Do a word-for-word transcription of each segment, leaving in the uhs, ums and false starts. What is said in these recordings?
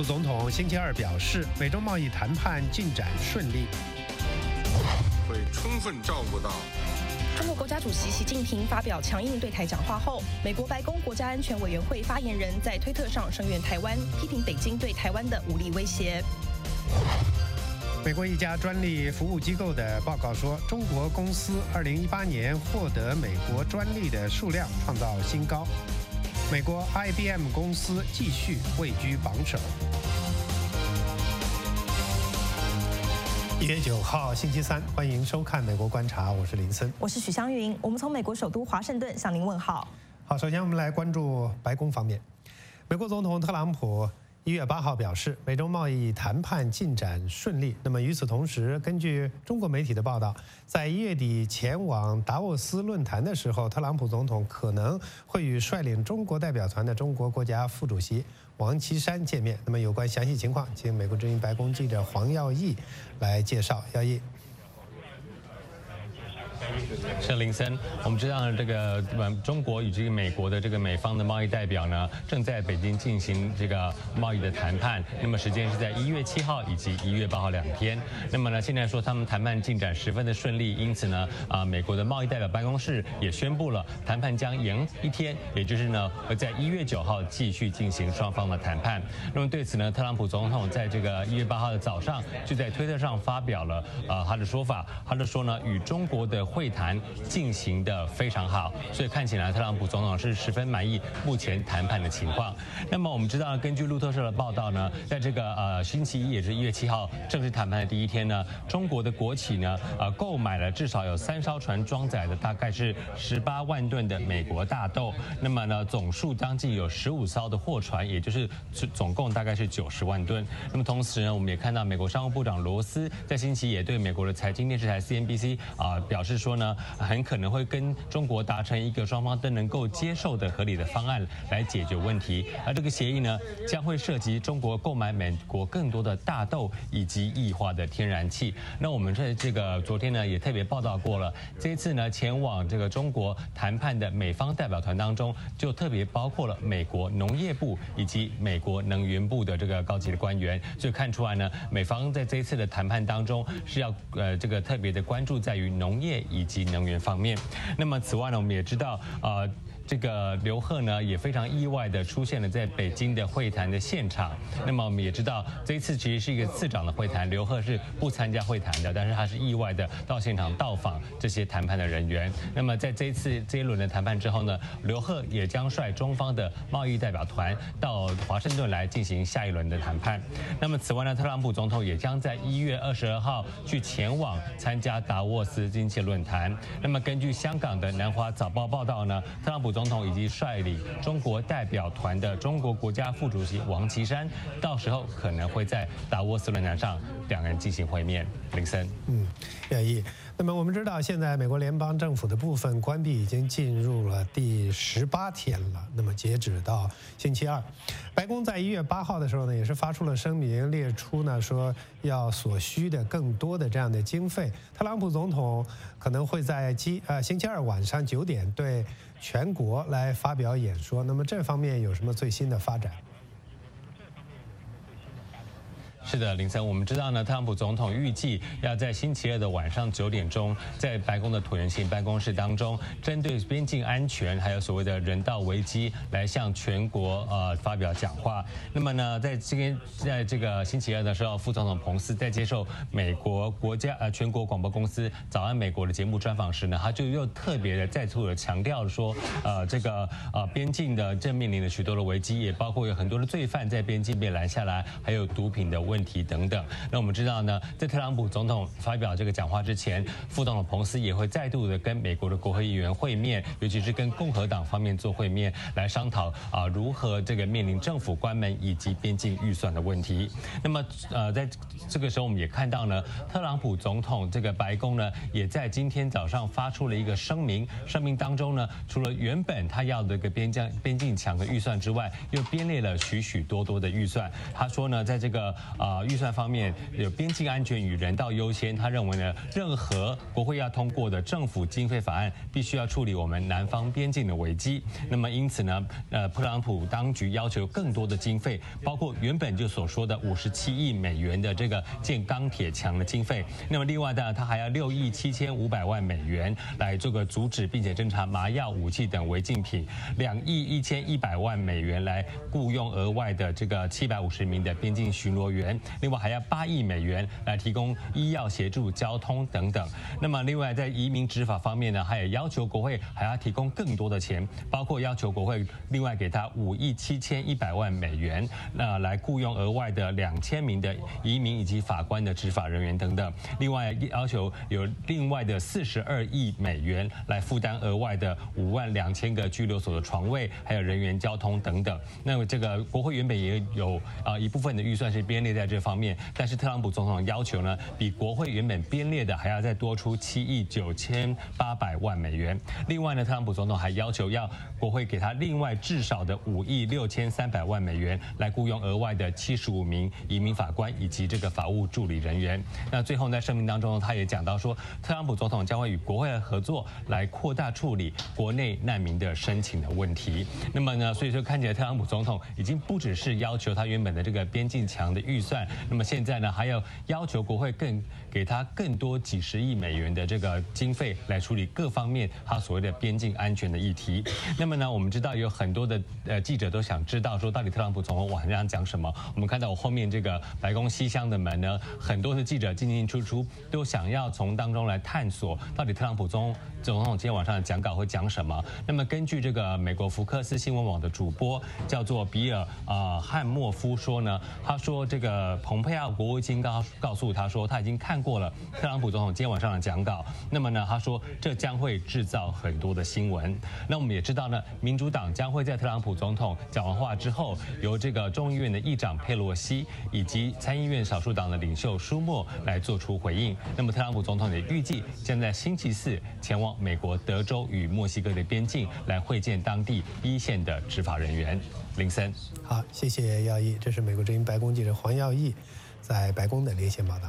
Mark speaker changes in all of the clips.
Speaker 1: 总统星期二表示，美中贸易谈判进展顺利，
Speaker 2: 会充分照顾到。
Speaker 3: 中国国家主席习近平发表强硬对台讲话后，美国白宫国家安全委员会发言人在推特上声援台湾，批评北京对台湾的武力威胁。
Speaker 1: 美国一家专利服务机构的报告说，中国公司二零一八年获得美国专利的数量创造新高。美国 I B M 公司继续位居榜首。一月九号星期三，欢迎收看《美国观察》，我是林森，
Speaker 3: 我是许湘云，我们从美国首都华盛顿向您问好。
Speaker 1: 好，首先我们来关注白宫方面，美国总统特朗普一月八号表示，美中贸易谈判进展顺利。那么与此同时，根据中国媒体的报道，在一月底前往达沃斯论坛的时候，特朗普总统可能会与率领中国代表团的中国国家副主席王岐山见面。那么有关详细情况，请美国之音白宫记者黄耀义来介绍。耀义。
Speaker 4: 是林森，我们知道这个中国与这个美国的这个美方的贸易代表呢，正在北京进行这个贸易的谈判。那么时间是在一月七号以及一月八号两天。那么呢，现在说他们谈判进展十分的顺利，因此呢，啊，美国的贸易代表办公室也宣布了谈判将延一天，也就是呢会在一月九号继续进行双方的谈判。那么对此呢，特朗普总统在这个一月八号的早上就在推特上发表了啊他的说法，他就说呢，与中国的会谈进行的非常好，所以看起来特朗普总统是十分满意目前谈判的情况。那么我们知道，根据路透社的报道呢，在这个呃星期一，也是一月七号正式谈判的第一天呢，中国的国企呢呃购买了至少有三艘船装载的大概是十八万吨的美国大豆，那么呢总数将近有十五艘的货船，也就是总共大概是九十万吨。那么同时呢，我们也看到美国商务部长罗斯在星期也对美国的财经电视台 C N B C 啊、呃、表示说呢，很可能会跟中国达成一个双方都能够接受的合理的方案来解决问题。而这个协议呢，将会涉及中国购买美国更多的大豆以及液化的天然气。那我们在这个昨天呢也特别报道过了，这一次呢前往这个中国谈判的美方代表团当中，就特别包括了美国农业部以及美国能源部的这个高级的官员。所以看出来呢，美方在这一次的谈判当中是要呃这个特别的关注在于农业以及能源方面。那么此外呢，我们也知道，呃，这个刘鹤呢也非常意外的出现了在北京的会谈的现场。那么我们也知道，这一次其实是一个次长的会谈，刘鹤是不参加会谈的，但是他是意外的到现场到访这些谈判的人员。那么在这一次这一轮的谈判之后呢，刘鹤也将率中方的贸易代表团到华盛顿来进行下一轮的谈判。那么此外呢，特朗普总统也将在一月二十二号去前往参加达沃斯经济论坛。那么根据香港的南华早报报道呢，特朗普总统以及率领中国代表团的中国国家副主席王岐山，到时候可能会在达沃斯论坛上两人进行会面。林森，
Speaker 1: 嗯，愿意。那么我们知道，现在美国联邦政府的部分关闭已经进入了第十八天了。那么截止到星期二，白宫在一月八号的时候呢，也是发出了声明，列出呢说要所需的更多的这样的经费。特朗普总统可能会在基呃星期二晚上九点对全国来发表演说。那么这方面有什么最新的发展？
Speaker 4: 是的，林森，我们知道呢，特朗普总统预计要在星期二的晚上九点钟，在白宫的椭圆形办公室当中，针对边境安全还有所谓的人道危机，来向全国呃发表讲话。那么呢，在这边在这个星期二的时候，副总统彭斯在接受美国国家呃全国广播公司《早安美国》的节目专访时呢，他就又特别的再次的强调说，呃，这个呃边境的正面临了许多的危机，也包括有很多的罪犯在边境被拦下来，还有毒品的问题。问题等等。那我们知道呢，在特朗普总统发表这个讲话之前，副总统彭斯也会再度的跟美国的国会议员会面，尤其是跟共和党方面做会面，来商讨啊如何这个面临政府关门以及边境预算的问题。那么呃，在这个时候我们也看到呢，特朗普总统这个白宫呢，也在今天早上发出了一个声明，声明当中呢，除了原本他要的一个边疆边境墙的预算之外，又编列了许许多多的预算。他说呢，在这个啊。 啊、呃、预算方面有边境安全与人道优先，他认为呢，任何国会要通过的政府经费法案必须要处理我们南方边境的危机。那么因此呢，呃，特朗普当局要求更多的经费，包括原本就所说的五十七亿美元的这个建钢铁墙的经费。那么另外呢，他还要六亿七千五百万美元来这个阻止并且侦查麻药、武器等违禁品，两亿一千一百万美元来雇佣额外的这个七百五十名的边境巡逻员，另外还要八亿美元来提供医药协助、交通等等。那么另外在移民执法方面呢，还有要求国会还要提供更多的钱，包括要求国会另外给他五亿七千一百万美元，那来雇佣额外的两千名的移民以及法官的执法人员等等。另外要求有另外的四十二亿美元来负担额外的五万两千个拘留所的床位，还有人员交通等等。那么这个国会原本也有啊一部分的预算是编列在这方面，但是特朗普总统要求呢，比国会原本编列的还要再多出七亿九千八百万美元。另外呢，特朗普总统还要求要国会给他另外至少的五亿六千三百万美元来雇佣额外的七十五名移民法官以及这个法务助理人员。那最后在声明当中，他也讲到说，特朗普总统将会与国会的合作来扩大处理国内难民的申请的问题。那么呢，所以说看起来特朗普总统已经不只是要求他原本的这个边境墙的预算，那么现在呢，还要要求国会更给他更多几十亿美元的这个经费来处理各方面他所谓的边境安全的议题。那么呢，我们知道有很多的呃记者都想知道说，到底特朗普总统晚上讲什么？我们看到我后面这个白宫西厢的门呢，很多的记者进进出出，都想要从当中来探索到底特朗普总总统今天晚上的讲稿会讲什么。那么根据这个美国福克斯新闻网的主播叫做比尔啊汉默夫说呢，他说这个蓬佩奥国务卿告告诉他说，他已经看过了特朗普总统今天晚上的讲稿。那么呢，他说这将会制造很多的新闻。那我们也知道呢，民主党将会在特朗普总统讲完话之后，由这个众议院的议长佩洛西以及参议院少数党的领袖舒默来做出回应。那么特朗普总统也预计将在星期四前往美国德州与墨西哥的边境来会见当地一线的执法人员。林森，
Speaker 1: 好，谢谢耀义，这是美国之音白宫记者黄耀义在白宫的连线报道。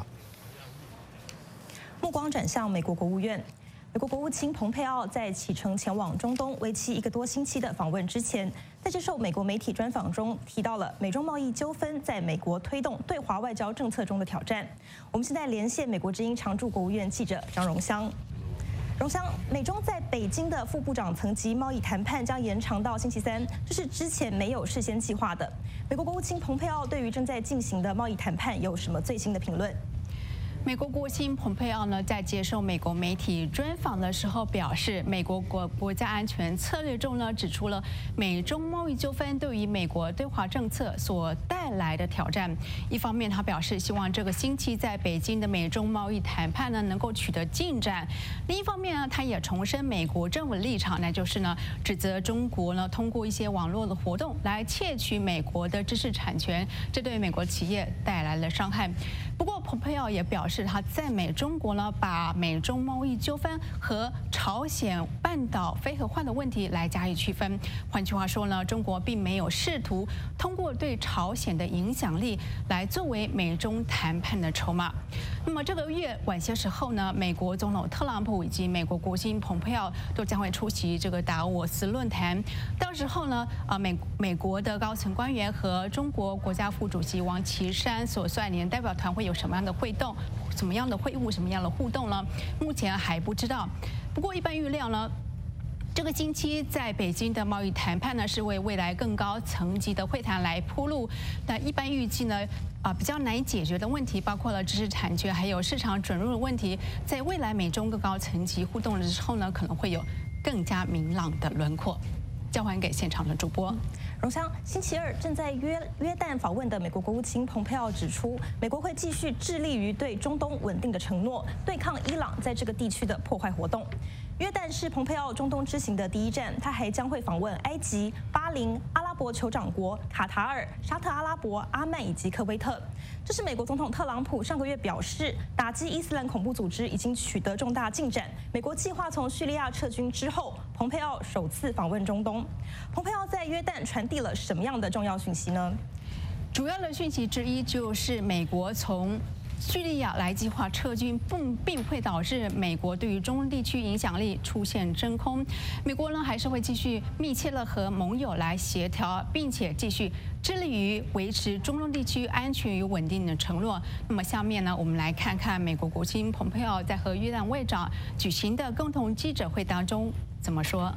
Speaker 3: 目光转向美国国务院。美国国务卿蓬佩奥在启程前往中东为期一个多星期的访问之前，在接受美国媒体专访中提到了美中贸易纠纷在美国推动对华外交政策中的挑战。我们现在连线美国之音常驻国务院记者张荣香。荣香，美中在北京的副部长层级贸易谈判将延长到星期三，这是之前没有事先计划的。美国国务卿蓬佩奥对于正在进行的贸易谈判有什么最新的评论？
Speaker 5: 美国国务卿蓬佩奥呢，在接受美国媒体专访的时候表示，美国国国家安全策略中呢，指出了美中贸易纠纷对于美国对华政策所带来的挑战。一方面，他表示希望这个星期在北京的美中贸易谈判呢能够取得进展；另一方面呢，他也重申美国政府的立场，那就是呢，指责中国呢通过一些网络的活动来窃取美国的知识产权，这对美国企业带来了伤害。不过，蓬佩奥也表示，他赞美中国呢，把美中贸易纠纷和朝鲜半岛非核化的问题来加以区分。换句话说呢，中国并没有试图通过对朝鲜的影响力来作为美中谈判的筹码。那么这个月晚些时候呢，美国总统特朗普以及美国国务卿蓬佩奥都将会出席这个达沃斯论坛。到时候呢，啊美美国的高层官员和中国国家副主席王岐山所率领的代表团会有什么样的会动？什么样的会晤，什么样的互动呢？目前还不知道。不过一般预料呢，这个星期在北京的贸易谈判呢，是为未来更高层级的会谈来铺路。那一般预计呢，啊比较难以解决的问题，包括了知识产权还有市场准入的问题，在未来美中更高层级互动的时候呢，可能会有更加明朗的轮廓。交还给现场的主播。
Speaker 3: 荣香，星期二正在约约旦访问的美国国务卿蓬佩奥指出，美国会继续致力于对中东稳定的承诺，对抗伊朗在这个地区的破坏活动。约旦是蓬佩奥中东之行的第一站，他还将会访问埃及、巴林、阿拉伯酋长国、卡塔尔、沙特阿拉伯、阿曼以及科威特。这是美国总统特朗普上个月表示，打击伊斯兰恐怖组织已经取得重大进展。美国计划从叙利亚撤军之后，蓬佩奥首次访问中东。蓬佩奥在约旦传递了什么样的重要讯息呢？
Speaker 5: 主要的讯息之一就是美国从叙利亚来计划撤军，并并会导致美国对于中东地区影响力出现真空。美国呢还是会继续密切的和盟友来协调，并且继续致力于维持中东地区安全与稳定的承诺。那么下面呢，我们来看看美国国务卿蓬佩奥在和约旦外长举行的共同记者会当中怎么说。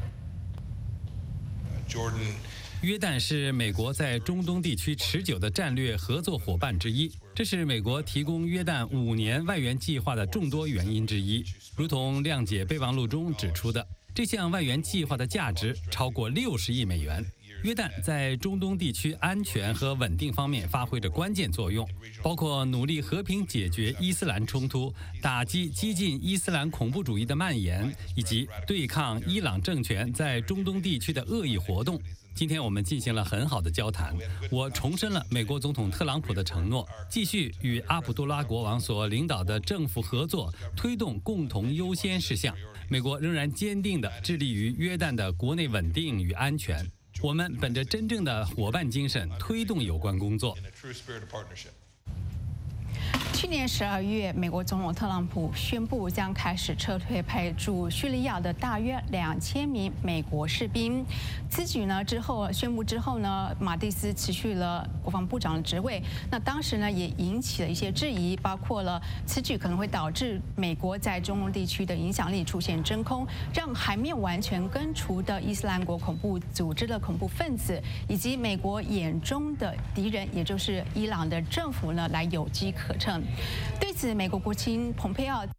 Speaker 6: Jordan。约旦是美国在中东地区持久的战略合作伙伴之一，这是美国提供约旦五年外援计划的众多原因之一。如同谅解备忘录中指出的，这项外援计划的价值超过六十亿美元。约旦在中东地区安全和稳定方面发挥着关键作用，包括努力和平解决伊斯兰冲突、打击激进伊斯兰恐怖主义的蔓延，以及对抗伊朗政权在中东地区的恶意活动。今天我们进行了很好的交谈，我重申了美国总统特朗普的承诺，继续与阿卜杜拉国王所领导的政府合作，推动共同优先事项。美国仍然坚定地致力于约旦的国内稳定与安全。我们本着真正的伙伴精神，推动有关工作。
Speaker 5: 去年十二月，美国总统特朗普宣布将开始撤退派驻叙利亚的大约两千名美国士兵。此举呢之后宣布之后呢，马蒂斯辞去了国防部长的职位。那当时呢也引起了一些质疑，包括了此举可能会导致美国在中东地区的影响力出现真空，让还没有完全根除的伊斯兰国恐怖组织的恐怖分子，以及美国眼中的敌人，也就是伊朗的政府呢，来有机可乘。对此，美国国务卿蓬佩奥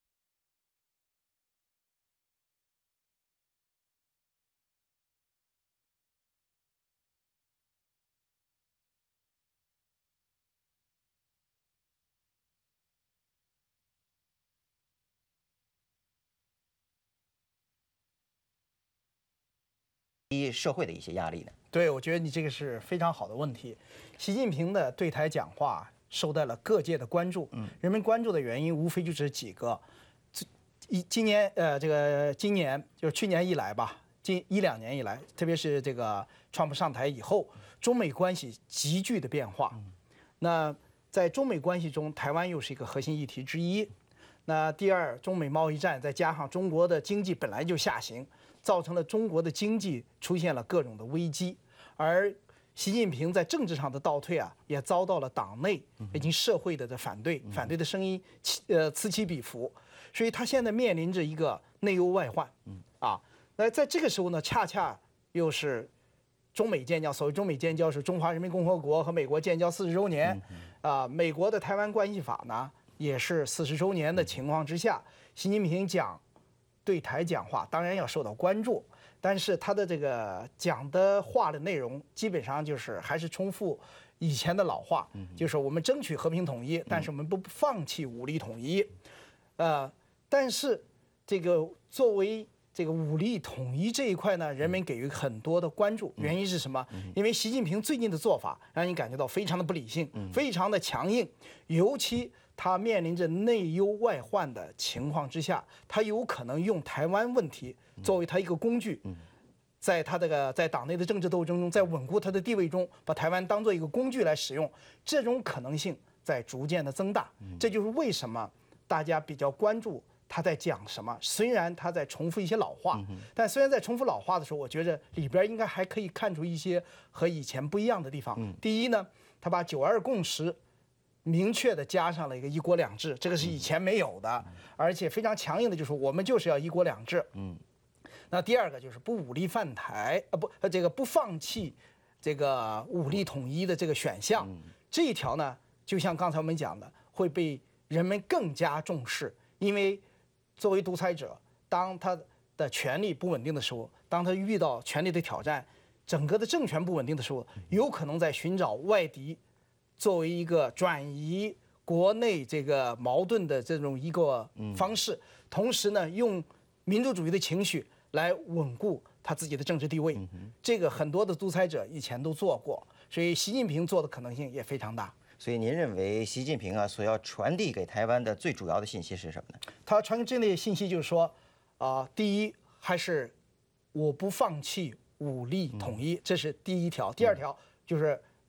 Speaker 7: 社会的一些压力呢？
Speaker 8: 对，我觉得你这个是非常好的问题。习近平的对台讲话受到了各界的关注，嗯，人们关注的原因无非就这几个。这一今年呃，这个今年就是去年以来吧，近一两年以来，特别是这个川普上台以后，中美关系急剧的变化。那在中美关系中，台湾又是一个核心议题之一。那第二，中美贸易战再加上中国的经济本来就下行，造成了中国的经济出现了各种的危机，而习近平在政治上的倒退啊，也遭到了党内以及社会的反对，反对的声音呃此起彼伏，所以他现在面临着一个内忧外患，啊，那在这个时候呢，恰恰又是中美建交，所谓中美建交是中华人民共和国和美国建交四十周年，啊，美国的台湾关系法呢也是四十周年的情况之下，习近平讲对台讲话，当然要受到关注。但是他的这个讲的话的内容，基本上就是还是重复以前的老话，就是我们争取和平统一，但是我们不放弃武力统一。呃，但是这个作为这个武力统一这一块呢，人们给予很多的关注。原因是什么？因为习近平最近的做法让你感觉到非常的不理性，非常的强硬，尤其他面临着内忧外患的情况之下，他有可能用台湾问题作为他一个工具，在他这个在党内的政治斗争中，在稳固他的地位中，把台湾当做一个工具来使用，这种可能性在逐渐的增大。这就是为什么大家比较关注他在讲什么。虽然他在重复一些老话，但虽然在重复老话的时候，我觉得里边应该还可以看出一些和以前不一样的地方。第一呢，他把九二共识明确的加上了一个一国两制，这个是以前没有的，而且非常强硬的，就是我们就是要一国两制。嗯，那第二个就是不武力犯台，呃不，这个不放弃这个武力统一的这个选项，这一条呢，就像刚才我们讲的，会被人们更加重视，因为作为独裁者，当他的权力不稳定的时候，当他遇到权力的挑战，整个的政权不稳定的时候，有可能在寻找外敌，作为一个转移国内这个矛盾的这种一个方式，同时呢，用民族主义的情绪来稳固他自己的政治地位。这个很多的独裁者以前都做过，所以习近平做的可能性也非常大。
Speaker 7: 所以您认为习近平啊所要传递给台湾的最主要的信息是什么呢？
Speaker 8: 他传递这类信息就是说，啊、呃，第一还是我不放弃武力统一，这是第一条。第二条就是。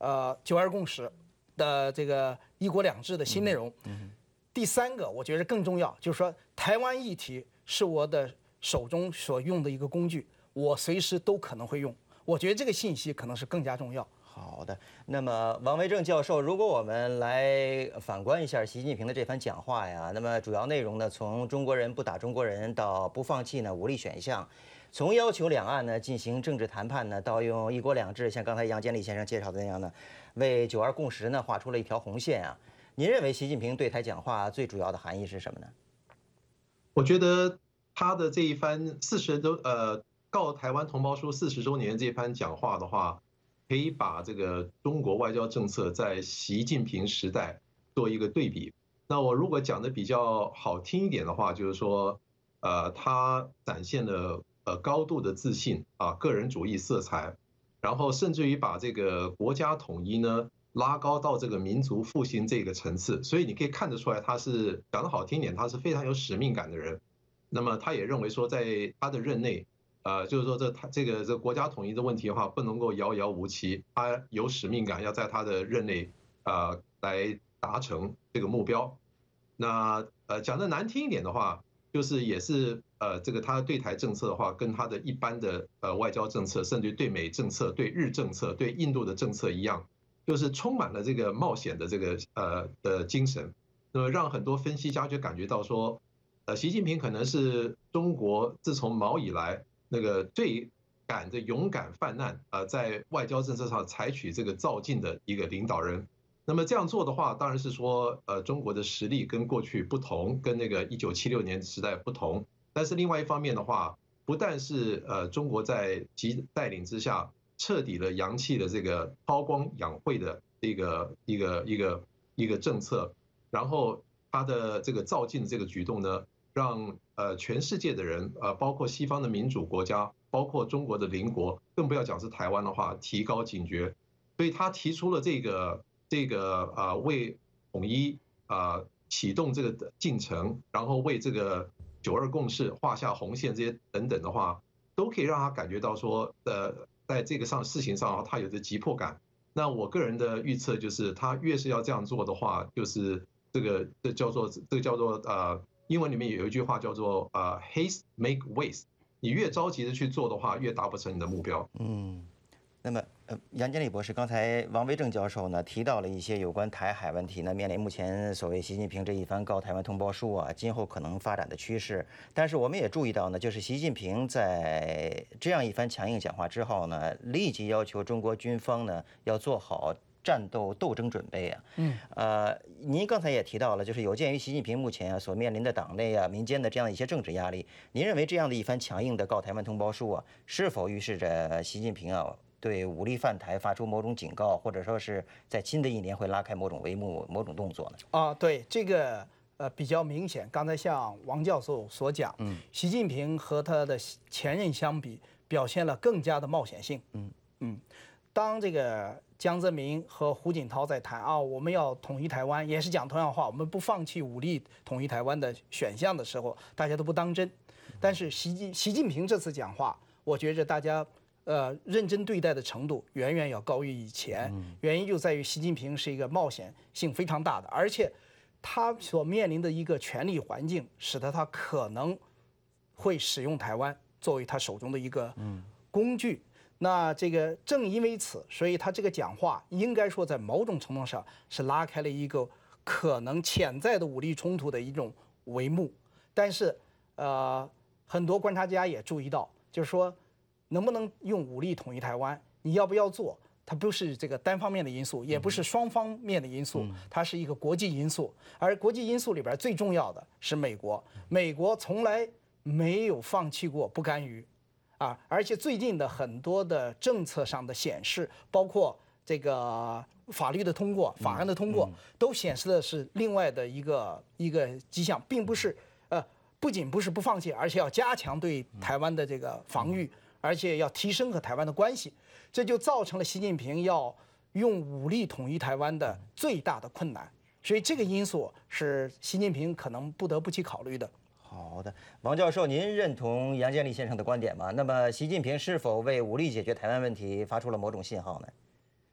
Speaker 8: 呃九二共识的这个一国两制的新内容。嗯嗯、第三个，我觉得更重要，就是说台湾议题是我的手中所用的一个工具，我随时都可能会用。我觉得这个信息可能是更加重要。
Speaker 7: 好的，那么王维正教授，如果我们来反观一下习近平的这番讲话呀，那么主要内容呢，从中国人不打中国人到不放弃呢武力选项，从要求两岸呢进行政治谈判呢，到用一国两制，像刚才杨建立先生介绍的那样呢，为九二共识呢画出了一条红线啊。您认为习近平对台讲话最主要的含义是什么呢？
Speaker 9: 我觉得他的这一番四十周呃告台湾同胞书四十周年这番讲话的话，可以把这个中国外交政策在习近平时代做一个对比。那我如果讲的比较好听一点的话，就是说，呃，他展现了呃高度的自信啊，个人主义色彩，然后甚至于把这个国家统一呢拉高到这个民族复兴这个层次。所以你可以看得出来，他是讲得好听一点，他是非常有使命感的人。那么他也认为说，在他的任内。呃，就是说这他这个这个国家统一的问题的话，不能够遥遥无期，他有使命感，要在他的任内呃来达成这个目标。那呃讲的难听一点的话，就是也是呃这个他对台政策的话，跟他的一般的呃外交政策，甚至对美政策、对日政策、对印度的政策一样，就是充满了这个冒险的这个呃的精神，那么让很多分析家就感觉到说，呃习近平可能是中国自从毛以来。那个最敢的勇敢犯难啊，在外交政策上采取这个造进的一个领导人。那么这样做的话，当然是说，呃，中国的实力跟过去不同，跟那个一九七六年时代不同。但是另外一方面的话，不但是呃中国在其带领之下彻底了扬弃了这个韬光养晦的一个一个一个一个政策，然后他的这个造进的这个举动呢。让呃全世界的人，呃包括西方的民主国家，包括中国的邻国，更不要讲是台湾的话，提高警觉。所以他提出了这个这个啊为统一啊启动这个进程，然后为这个九二共识画下红线这些等等的话，都可以让他感觉到说，呃在这个上事情上他有着急迫感。那我个人的预测就是，他越是要这样做的话，就是这个这叫做这个叫做呃。英文里面有一句话叫做“呃 haste make waste”， 你越着急的去做的话，越达不成你的目标。
Speaker 7: 嗯，那么呃，杨建立博士，刚才王维正教授呢提到了一些有关台海问题呢，面临目前所谓习近平这一番告台湾同胞书啊，今后可能发展的趋势。但是我们也注意到呢，就是习近平在这样一番强硬讲话之后呢，立即要求中国军方呢要做好。战斗斗争准备啊，嗯，呃，您刚才也提到了，就是有鉴于习近平目前啊所面临的党内啊、民间的这样一些政治压力，您认为这样的一番强硬的告台湾同胞书啊，是否预示着习近平啊对武力犯台发出某种警告，或者说是在新的一年会拉开某种帷幕、某种动作呢？
Speaker 8: 啊，对，这个呃比较明显。刚才像王教授所讲，嗯，习近平和他的前任相比，表现了更加的冒险性。嗯嗯，当这个。江泽民和胡锦涛在谈啊，我们要统一台湾，也是讲同样话，我们不放弃武力统一台湾的选项的时候，大家都不当真。但是习近习近平这次讲话，我觉着大家呃认真对待的程度远远要高于以前。原因就在于习近平是一个冒险性非常大的，而且他所面临的一个权力环境，使得他可能会使用台湾作为他手中的一个工具。那这个正因为此，所以他这个讲话应该说在某种程度上是拉开了一个可能潜在的武力冲突的一种帷幕。但是，呃，很多观察家也注意到，就是说，能不能用武力统一台湾，你要不要做，它不是这个单方面的因素，也不是双方面的因素，它是一个国际因素。而国际因素里边最重要的是美国，美国从来没有放弃过不干预。啊，而且最近的很多的政策上的显示，包括这个法律的通过、法案的通过，都显示的是另外的一个一个迹象，并不是呃，不仅不是不放弃，而且要加强对台湾的这个防御，而且要提升和台湾的关系，这就造成了习近平要用武力统一台湾的最大的困难。所以这个因素是习近平可能不得不去考虑的。
Speaker 7: 好的，王教授，您认同杨建立先生的观点吗？那么，习近平是否为武力解决台湾问题发出了某种信号呢？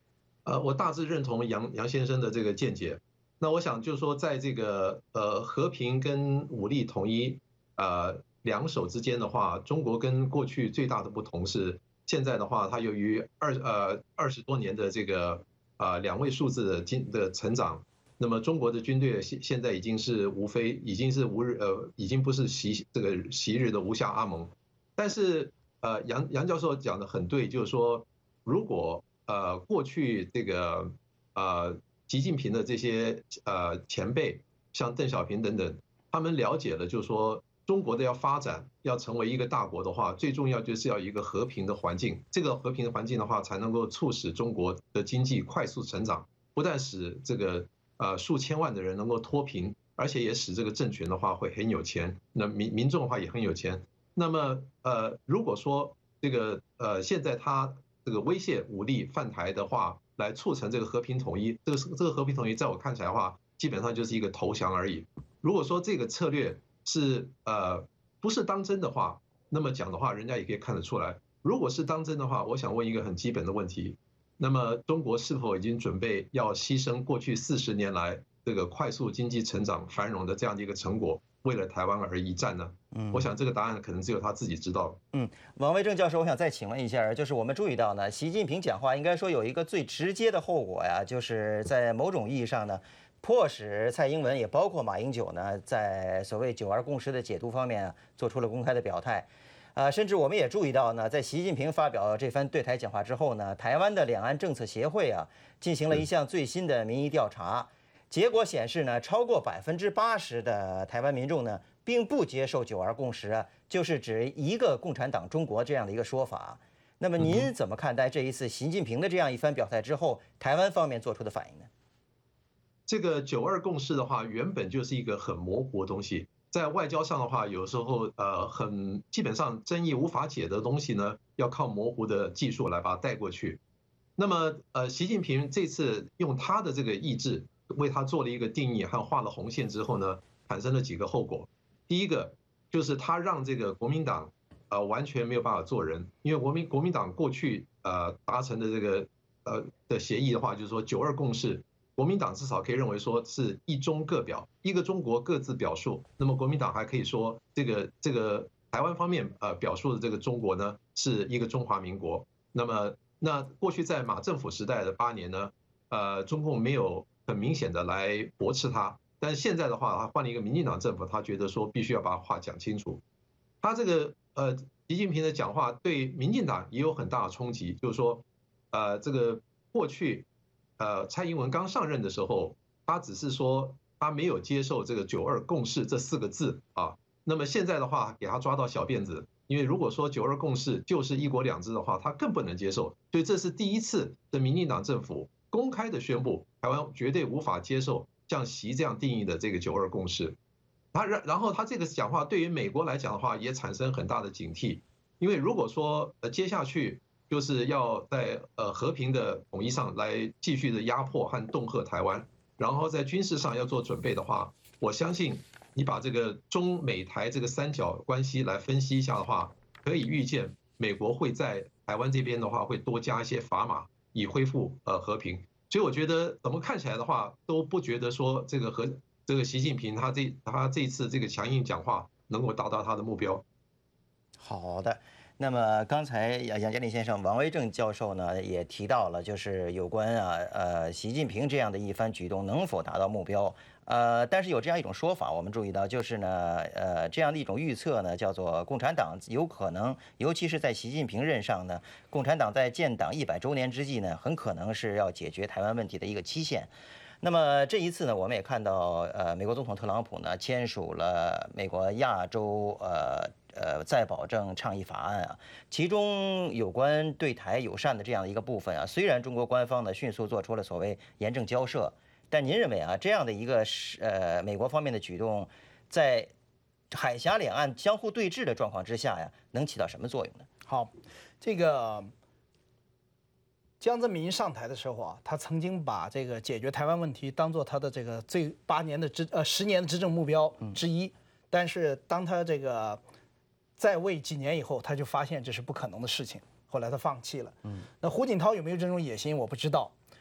Speaker 9: 呃，我大致认同杨杨先生的这个见解。那我想就是说，在这个呃和平跟武力统一呃两手之间的话，中国跟过去最大的不同是，现在的话，它由于二呃二十多年的这个啊两位数字的经的成长，那么中国的军队现现在已经是无非已经是无日呃已经不是昔这个昔日的吴下阿蒙，但是呃杨杨教授讲的很对，就是说如果呃过去这个呃习近平的这些呃前辈，像邓小平等等，他们了解了，就是说中国的要发展，要成为一个大国的话，最重要就是要一个和平的环境。这个和平的环境的话，才能够促使中国的经济快速成长，不但使这个呃数千万的人能够脱贫，而且也使这个政权的话会很有钱，那民民众的话也很有钱。那么呃，如果说这个呃现在他这个威胁武力犯台的话，来促成这个和平统一，这个这个和平统一，在我看起来的话，基本上就是一个投降而已。如果说这个策略是呃不是当真的话，那么讲的话，人家也可以看得出来。如果是当真的话，我想问一个很基本的问题：那么中国是否已经准备要牺牲过去四十年来这个快速经济成长繁荣的这样的一个成果，为了台湾而一战呢？嗯，我想这个答案可能只有他自己知道。
Speaker 7: 嗯，王维正教授，我想再请问一下，就是我们注意到呢，习近平讲话应该说有一个最直接的后果呀，就是在某种意义上呢，迫使蔡英文也包括马英九呢，在所谓九二共识的解读方面做出了公开的表态。呃，甚至我们也注意到呢，在习近平发表这番对台讲话之后呢，台湾的两岸政策协会啊，进行了一项最新的民意调查，结果显示呢，超过百分之八十的台湾民众呢，并不接受九二共识啊，就是指一个共产党中国这样的一个说法。那么您怎么看待这一次习近平的这样一番表态之后，台湾方面做出的反应呢？
Speaker 9: 这个九二共识的话，原本就是一个很模糊的东西，在外交上的话，有时候呃很基本上争议无法解的东西呢，要靠模糊的技术来把它带过去。那么呃，习近平这次用他的这个意志为他做了一个定义和画了红线之后呢，产生了几个后果。第一个就是他让这个国民党呃完全没有办法做人，因为国民国民党过去呃达成的这个呃的协议的话，就是说九二共识。国民党至少可以认为说是一中各表，一个中国各自表述。那么国民党还可以说这个这个台湾方面呃表述的这个中国呢是一个中华民国。那么那过去在马政府时代的八年呢，呃中共没有很明显的来驳斥他，但是现在的话，他换了一个民进党政府，他觉得说必须要把话讲清楚。他这个呃习近平的讲话对民进党也有很大的冲击，就是说呃这个过去。呃，蔡英文刚上任的时候，他只是说他没有接受这个九二共识这四个字啊。那么现在的话，给他抓到小辫子，因为如果说九二共识就是一国两制的话，他更不能接受。所以这是第一次的民进党政府公开的宣布，台湾绝对无法接受像习这样定义的这个九二共识。他然然后他这个讲话对于美国来讲的话，也产生很大的警惕，因为如果说呃接下去。就是要在呃和平的统一上来继续的压迫和恫吓台湾，然后在军事上要做准备的话，我相信你把这个中美台这个三角关系来分析一下的话，可以预见美国会在台湾这边的话会多加一些砝码，以恢复呃和平。所以我觉得怎么看起来的话，都不觉得说这个和这个习近平他这他这次这个强硬讲话能够达到他的目标。
Speaker 7: 好的。那么刚才杨杨洁篪先生、王维正教授呢也提到了，就是有关啊呃习近平这样的一番举动能否达到目标？呃，但是有这样一种说法，我们注意到就是呢呃这样的一种预测呢，叫做共产党有可能，尤其是在习近平任上呢，共产党在建党一百周年之际呢，很可能是要解决台湾问题的一个期限。那么这一次呢，我们也看到，呃，美国总统特朗普呢签署了美国亚洲呃呃再保证倡议法案啊，其中有关对台友善的这样的一个部分啊，虽然中国官方呢迅速做出了所谓严正交涉，但您认为啊，这样的一个呃美国方面的举动，在海峡两岸相互对峙的状况之下呀，能起到什么作用呢？
Speaker 8: 好，这个。江泽民上台的时候啊，他曾经把这个解决台湾问题当做他的这个最八年的执呃十年的执政目标之一。嗯、但是当他这个在位几年以后，他就发现这是不可能的事情，后来他放弃了。嗯，那胡锦涛有没有这种野心，我不知道。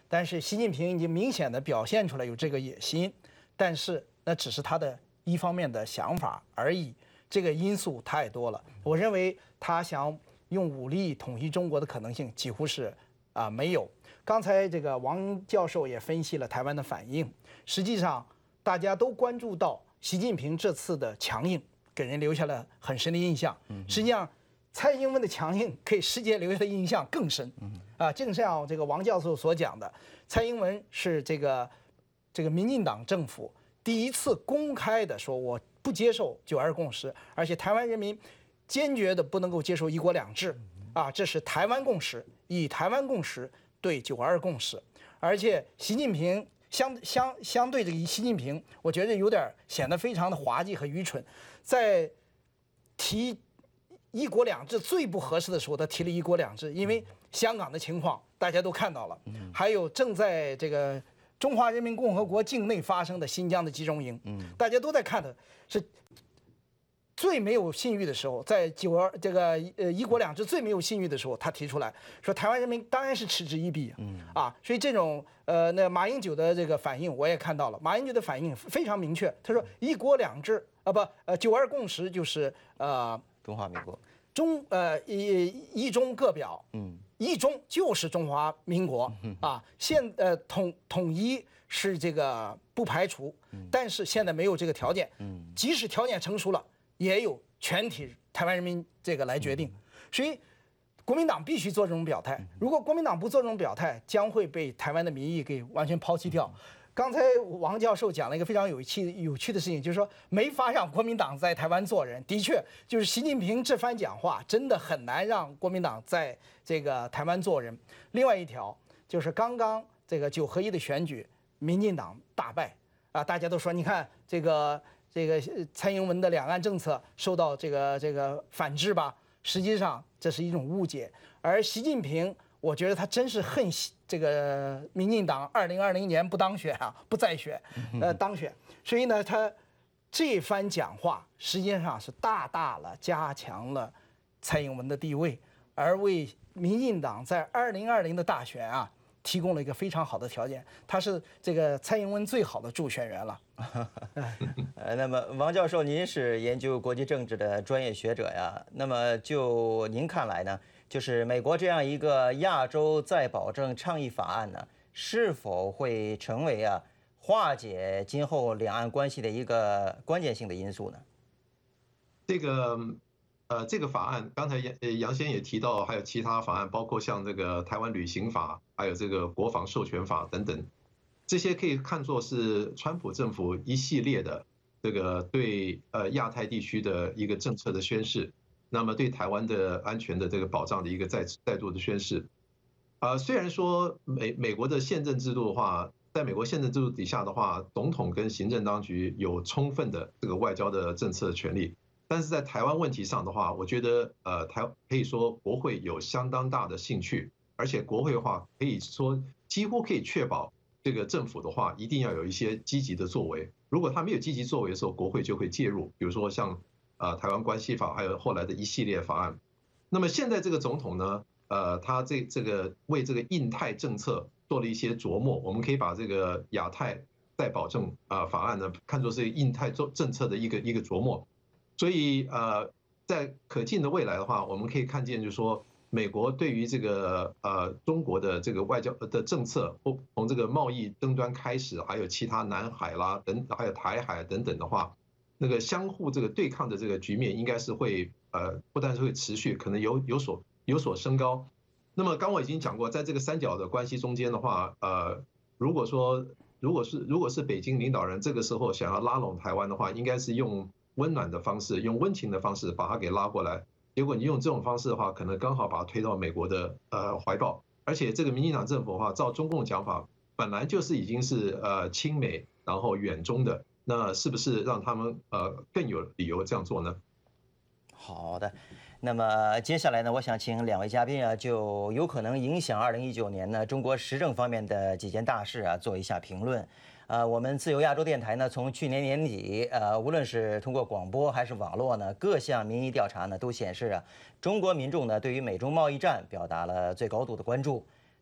Speaker 8: 但是习近平已经明显的表现出来有这个野心，但是那只是他的一方面的想法而已，这个因素太多了。我认为他想用武力统一中国的可能性几乎是啊没有。刚才这个王教授也分析了台湾的反应，实际上大家都关注到习近平这次的强硬，给人留下了很深的印象。实际上，蔡英文的强硬给世界留下的印象更深。啊，正像这个王教授所讲的，蔡英文是这个这个民进党政府第一次公开的说我不接受九二共识，而且台湾人民坚决的不能够接受一国两制。啊，这是台湾共识，以台湾共识对九二共识，而且习近平。相相相对这个习近平，我觉得有点显得非常的滑稽和愚蠢，在提一国两制最不合适的时候，他提了一国两制，因为香港的情况大家都看到了，还有正在这个中华人民共和国境内发生的新疆的集中营，大家都在看的是。最没有信誉的时候，在九二这个呃一国两制最没有信誉的时候，他提出来说台湾人民当然是嗤之以鼻，嗯啊，所以这种呃那马英九的这个反应我也看到了，马英九的反应非常明确，他说一国两制啊不呃九二共识就是呃
Speaker 7: 中华民国
Speaker 8: 中呃一一中各表，嗯，一中就是中华民国啊，现呃统统一是这个不排除，但是现在没有这个条件，嗯，即使条件成熟了。也有全体台湾人民这个来决定，所以国民党必须做这种表态。如果国民党不做这种表态，将会被台湾的民意给完全抛弃掉。刚才王教授讲了一个非常有趣有趣的事情，就是说没法让国民党在台湾做人。的确，就是习近平这番讲话真的很难让国民党在这个台湾做人。另外一条就是刚刚这个九合一的选举，民进党大败啊，大家都说你看这个。这个蔡英文的两岸政策受到这个这个反制吧，实际上这是一种误解。而习近平，我觉得他真是恨这个民进党二零二零年不当选啊，不再选，呃当选。所以呢，他这番讲话实际上是大大了加强了蔡英文的地位，而为民进党在二零二零的大选啊。提供了一个非常好的条件，他是这个蔡英文最好的助选员了。
Speaker 7: 呃，那么王教授，您是研究国际政治的专业学者呀，那么就您看来呢，就是美国这样一个亚洲再保证倡议法案呢，是否会成为啊化解今后两岸关系的一个关键性的因素呢？
Speaker 9: 这个。呃，这个法案刚才杨杨先也提到，还有其他法案，包括像这个台湾旅行法，还有这个国防授权法等等，这些可以看作是川普政府一系列的这个对呃亚太地区的一个政策的宣示，那么对台湾的安全的这个保障的一个再再度的宣示。呃，虽然说美美国的宪政制度的话，在美国宪政制度底下的话，总统跟行政当局有充分的这个外交的政策权利。但是在台湾问题上的话，我觉得呃台可以说国会有相当大的兴趣，而且国会的话可以说几乎可以确保这个政府的话一定要有一些积极的作为。如果他没有积极作为的时候，国会就会介入，比如说像呃台湾关系法，还有后来的一系列法案。那么现在这个总统呢，呃他这这个为这个印太政策做了一些琢磨，我们可以把这个亚太再保证啊法案呢看作是印太政政策的一个一个琢磨。所以呃，在可近的未来的话，我们可以看见，就是说，美国对于这个呃中国的这个外交的政策，从这个贸易争端开始，还有其他南海啦等，还有台海等等的话，那个相互这个对抗的这个局面，应该是会呃不但是会持续，可能有有所有所升高。那么刚我已经讲过，在这个三角的关系中间的话，呃，如果说如果是如果是北京领导人这个时候想要拉拢台湾的话，应该是用温暖的方式，用温情的方式把它给拉过来。结果你用这种方式的话，可能刚好把它推到美国的呃怀抱。而且这个民进党政府的话，照中共讲法，本来就是已经是呃亲美然后远中的，那是不是让他们呃更有理由这样做呢？
Speaker 7: 好的，那么接下来呢，我想请两位嘉宾啊，就有可能影响二零一九年呢中国时政方面的几件大事啊，做一下评论。呃，我们自由亚洲电台呢，从去年年底，呃，无论是通过广播还是网络呢，各项民意调查呢，都显示啊，中国民众呢对于美中贸易战表达了最高度的关注。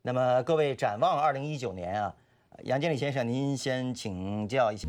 Speaker 7: 那么各位展望二零一九年啊，杨经理先生，您先请教一下。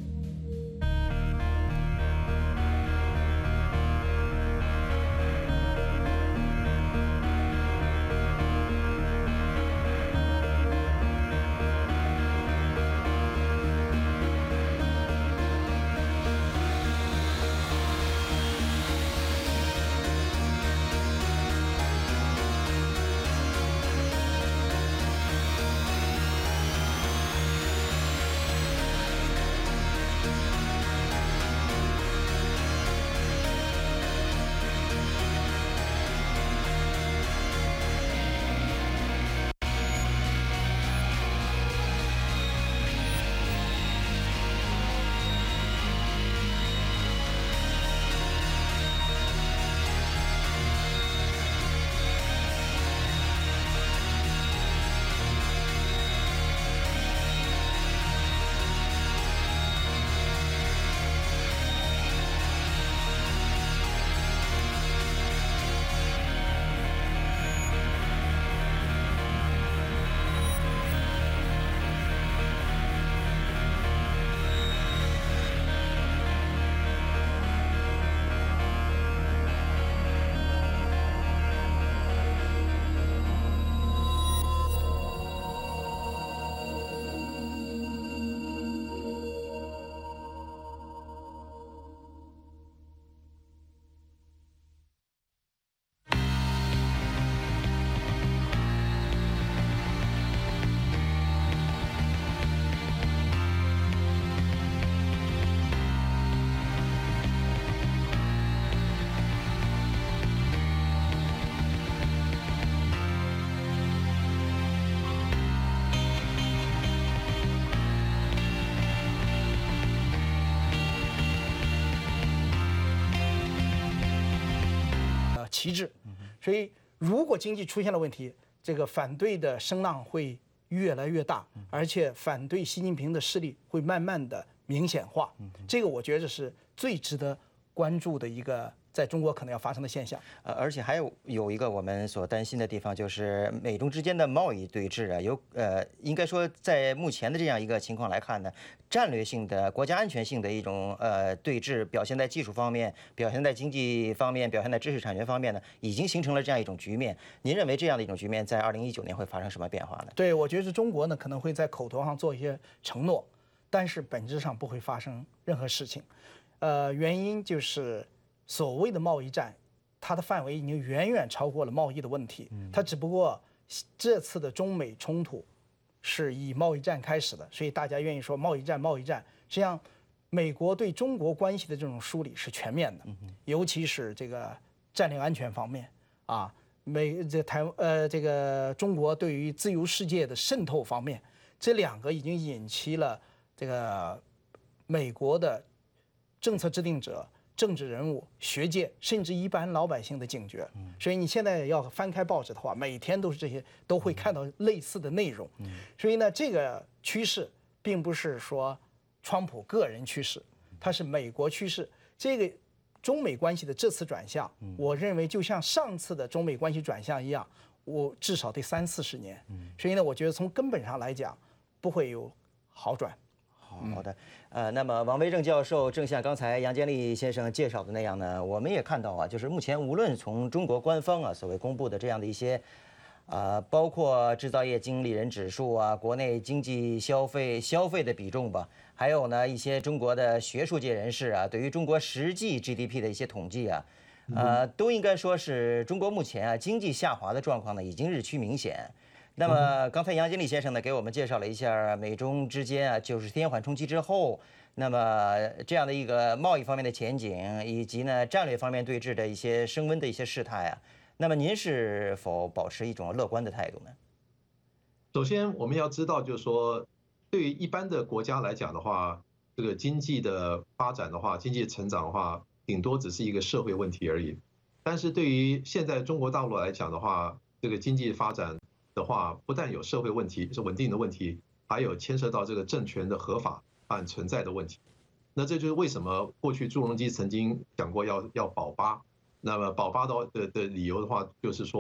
Speaker 8: 旗帜，所以如果经济出现了问题，这个反对的声浪会越来越大，而且反对习近平的势力会慢慢的明显化。这个我觉得是最值得关注的一个在中国可能要发生的现象。
Speaker 7: 呃，而且还有有一个我们所担心的地方，就是美中之间的贸易对峙啊，有呃，应该说在目前的这样一个情况来看呢，战略性的、国家安全性的一种呃对峙，表现在技术方面，表现在经济方面，表现在知识产权方面呢，已经形成了这样一种局面。您认为这样的一种局面在二零一九年会发生什么变化呢？
Speaker 8: 对，我觉得是中国呢可能会在口头上做一些承诺，但是本质上不会发生任何事情。呃，原因就是所谓的贸易战，它的范围已经远远超过了贸易的问题，它只不过这次的中美冲突是以贸易战开始的，所以大家愿意说贸易战，贸易战。实际上，美国对中国关系的这种梳理是全面的，尤其是这个战略安全方面啊，美这台呃这个中国对于自由世界的渗透方面，这两个已经引起了这个美国的政策制定者、政治人物、学界，甚至一般老百姓的警觉。所以你现在要翻开报纸的话，每天都是这些，都会看到类似的内容。所以呢，这个趋势并不是说川普个人趋势，它是美国趋势。这个中美关系的这次转向，我认为就像上次的中美关系转向一样，我至少得三四十年。所以呢，我觉得从根本上来讲，不会有好转。
Speaker 7: 好的，呃，那么王维正教授正像刚才杨坚立先生介绍的那样呢，我们也看到啊，就是目前无论从中国官方啊所谓公布的这样的一些，啊，包括制造业经理人指数啊，国内经济消费消费的比重吧，还有呢一些中国的学术界人士啊，对于中国实际 G D P 的一些统计啊，呃，都应该说是中国目前啊经济下滑的状况呢已经日趋明显。那么刚才杨经理先生呢给我们介绍了一下美中之间啊九十天缓冲期之后，那么这样的一个贸易方面的前景，以及呢战略方面对峙的一些升温的一些事态啊，那么您是否保持一种乐观的态度呢？
Speaker 9: 首先我们要知道，就是说对于一般的国家来讲的话，这个经济的发展的话，经济成长的话，顶多只是一个社会问题而已。但是对于现在中国大陆来讲的话，这个经济发展的话，不但有社会问题，是稳定的问题，还有牵涉到这个政权的合法和存在的问题。那这就是为什么过去朱镕基曾经讲过要要保八。那么保八的的的理由的话，就是说